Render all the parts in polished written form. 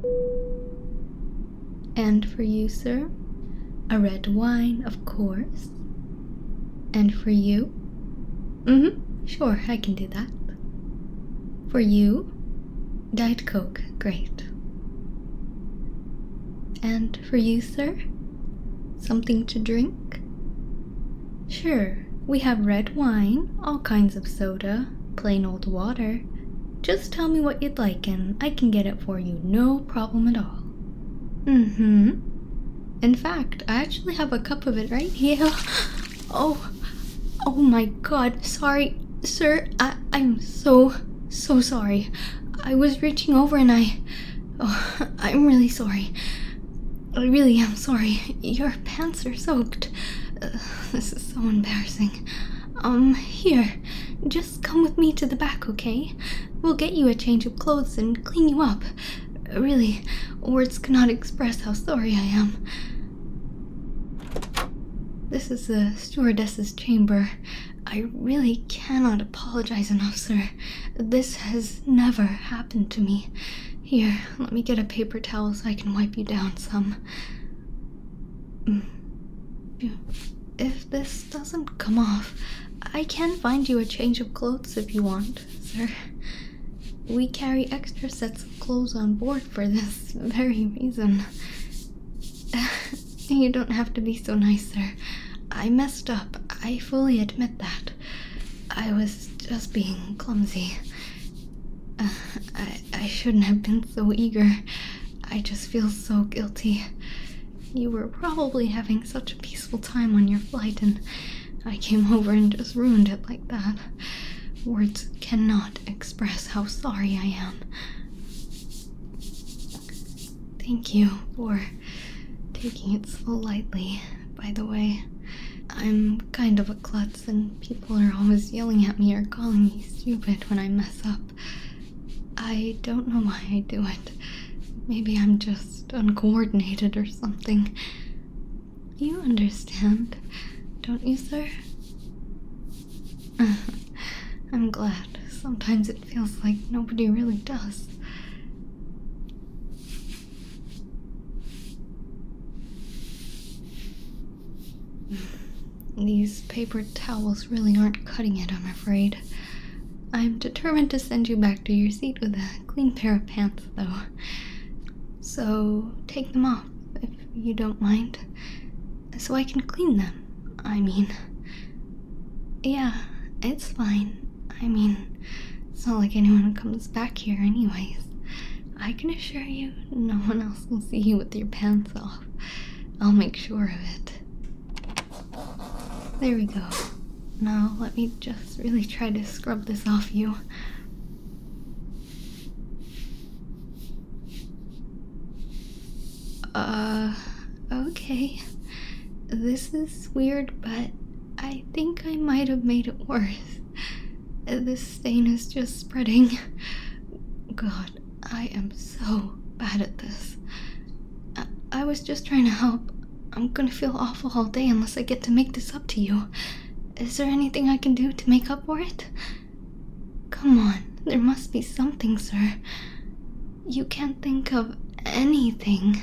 And for you, sir, a red wine, of course. And for you? Sure, I can do that. For you, Diet Coke, great. And for you, sir, something to drink? Sure, we have red wine, all kinds of soda, plain old water. Just tell me what you'd like and I can get it for you, no problem at all. In fact, I actually have a cup of it right here. Oh my god, sorry, sir, I'm so sorry. I was reaching over and I'm really sorry. I really am sorry. Your pants are soaked. This is so embarrassing. Here, just come with me to the back, okay? We'll get you a change of clothes and clean you up. Really, words cannot express how sorry I am. This is the stewardess's chamber. I really cannot apologize enough, sir. This has never happened to me. Here, let me get a paper towel so I can wipe you down some. If this doesn't come off, I can find you a change of clothes if you want, sir. We carry extra sets of clothes on board for this very reason. You don't have to be so nice, sir. I messed up. I fully admit that. I was just being clumsy. I shouldn't have been so eager. I just feel so guilty. You were probably having such a peaceful time on your flight, and I came over and just ruined it like that. Words cannot express how sorry I am. Thank you for taking it so lightly, by the way. I'm kind of a klutz, and people are always yelling at me or calling me stupid when I mess up. I don't know why I do it. Maybe I'm just uncoordinated or something. You understand, don't you, sir? I'm glad. Sometimes it feels like nobody really does. These paper towels really aren't cutting it, I'm afraid. I'm determined to send you back to your seat with a clean pair of pants, though. So take them off, if you don't mind, so I can clean them. I mean, yeah, it's fine. I mean, it's not like anyone comes back here anyways. I can assure you, no one else will see you with your pants off. I'll make sure of it. There we go. Now let me just really try to scrub this off you. Okay. This is weird, but I think I might have made it worse. This stain is just spreading. God, I am so bad at this. I was just trying to help. I'm gonna feel awful all day unless I get to make this up to you. Is there anything I can do to make up for it? Come on, there must be something, sir. You can't think of anything.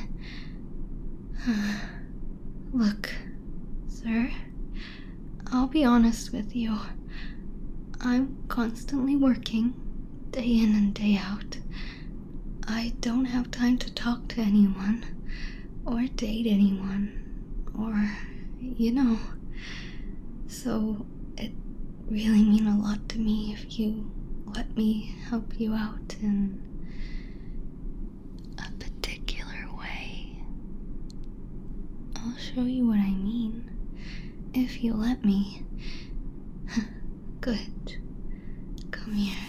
Look, sir, I'll be honest with you. I'm constantly working, day in and day out. I don't have time to talk to anyone, or date anyone, or, So it really mean a lot to me if you let me help you out in a particular way. I'll show you what I mean, if you let me. Good. Come here.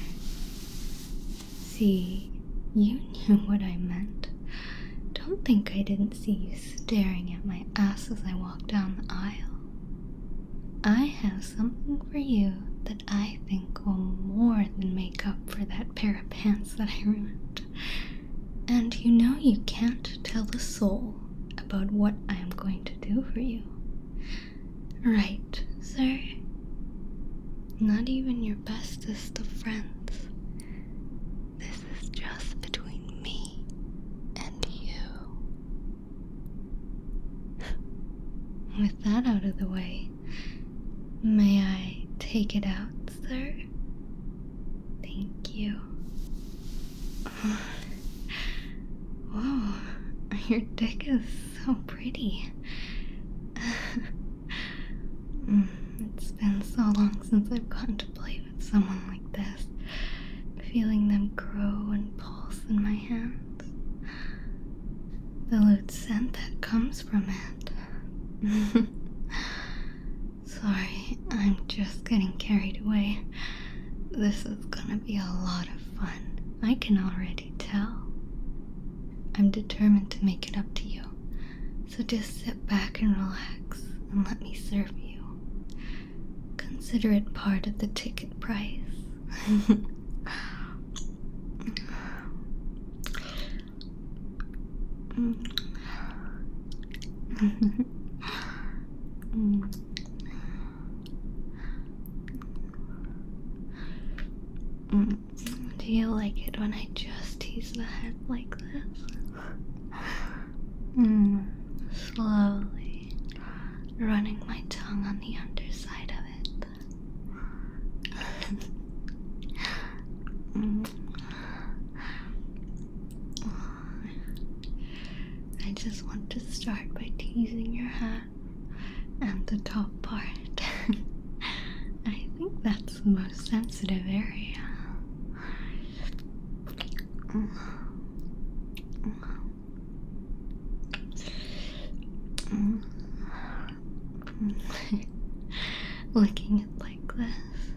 See, you knew what I meant. Don't think I didn't see you staring at my ass as I walked down the aisle. I have something for you that I think will more than make up for that pair of pants that I ruined. And you know you can't tell a soul about what I am going to do for you. Right, sir? Not even your bestest of friends. This is just between me and the way. May I take it out, sir? Thank you. Whoa, your dick is so pretty. It's been so long since I've gotten to play with someone like this. Feeling them grow and pulse in my hands. The loot scent that comes from it. Sorry, I'm just getting carried away. This is gonna be a lot of fun. I can already tell. I'm determined to make it up to you. So just sit back and relax and let me serve you. Consider it part of the ticket price. Do you like it when I just tease the head like this? Slowly running my tongue on the underside of it. I just want to start by teasing your hat and the top part. I think that's the most sensitive area. Licking it like this,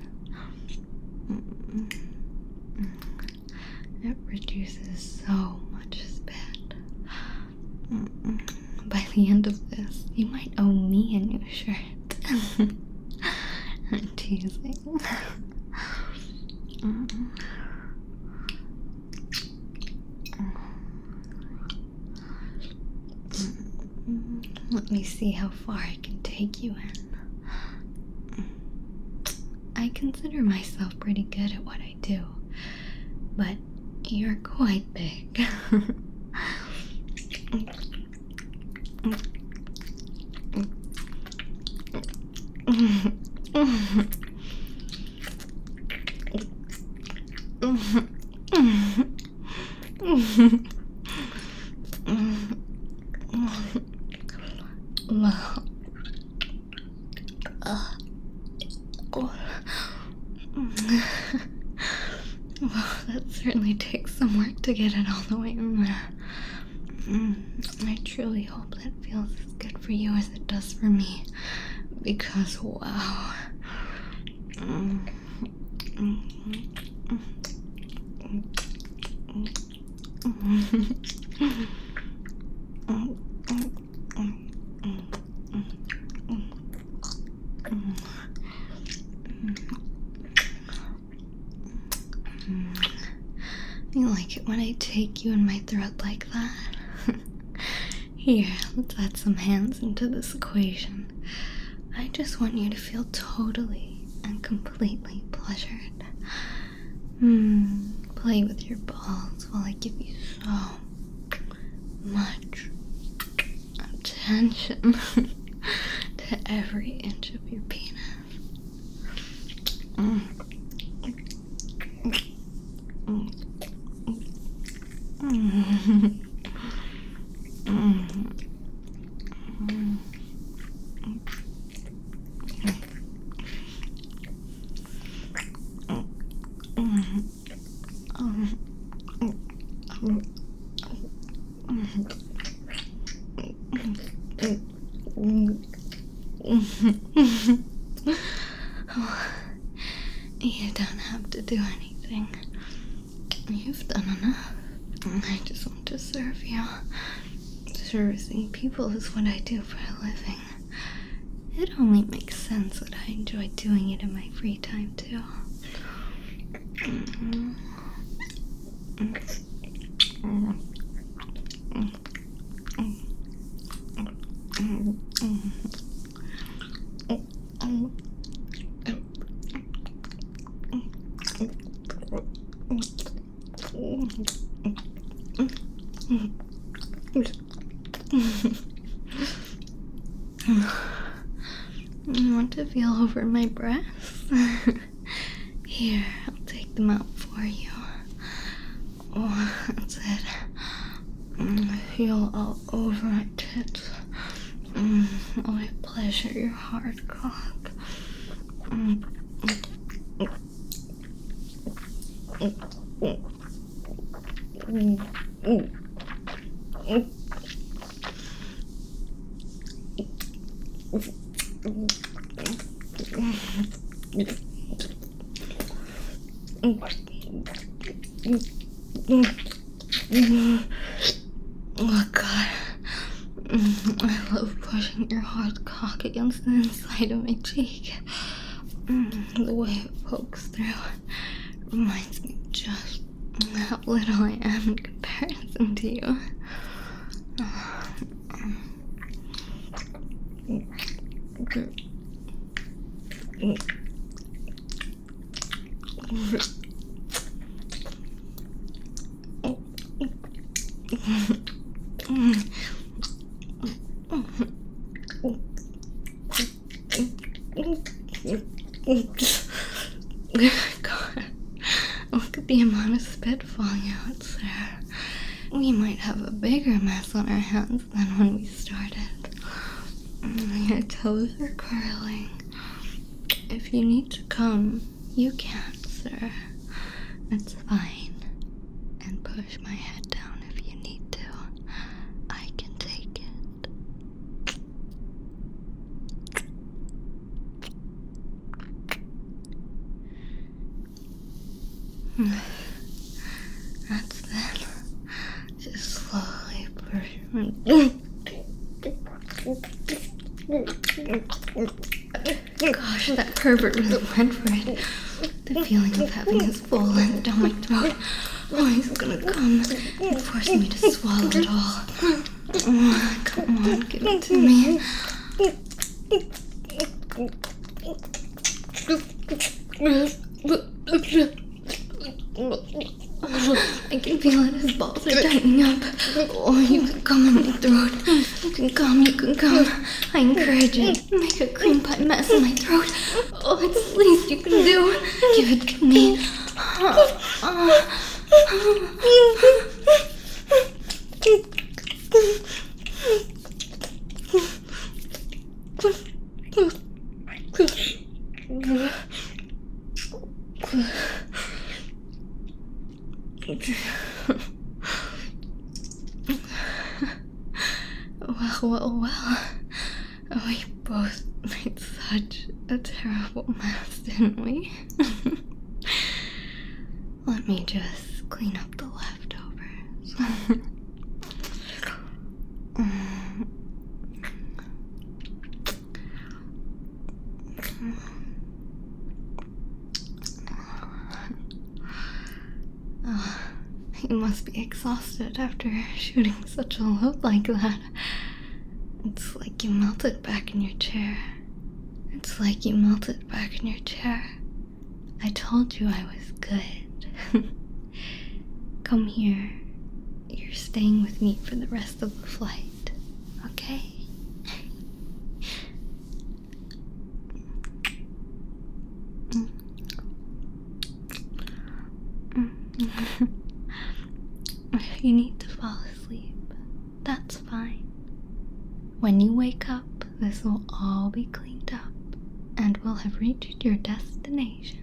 it reduces so much spit. By the end of this, you might owe me a new shirt. I'm teasing. Let me see how far I can take you in. I consider myself pretty good at what I do, but you're quite big. Well, that certainly takes some work to get it all the way in there. I truly hope that feels as good for you as it does for me, because wow. You like it when I take you in my throat like that? Here, let's add some hands into this equation. I just want you to feel totally and completely pleasured. Play with your balls while I give you so much attention to every inch of your penis. You don't have to do anything. You've done enough. I just want to serve you. Servicing people is what I do for a living. It only makes sense that I enjoy doing it in my free time too. feel over my breasts? Here, I'll take them out for you. Oh, that's it. Feel all over my tits. Oh, I pleasure your hard cock. Oh God, I love pushing your hard cock against the inside of my cheek. The way it pokes through reminds me just how little I am in comparison to you. God, look at the amount of spit falling out, sir. We might have a bigger mess on our hands than when we started. Your toes are curling. If you need to come, you can, sir. It's fine. And push my head down if you need to. I can take it. That's it. Just slowly push my... Gosh, that pervert really went for it. The feeling of having his full length down my throat. Oh, he's gonna come and force me to swallow it all. Oh, come on, give it to me. I can feel it, his balls are tightening up. Oh, you can come in my throat. You can come. I encourage it. Make a cream pie mess in my throat. Oh, it's the least you can do. Give it to me. Well. We both made such a terrible mess, didn't we? Let me just clean up the leftovers. You must be exhausted after shooting such a load like that. It's like you melted back in your chair. I told you I was good. Come here. You're staying with me for the rest of the flight, okay? If you need to fall asleep, that's fine. When you wake up, this will all be cleaned up, and we'll have reached your destination.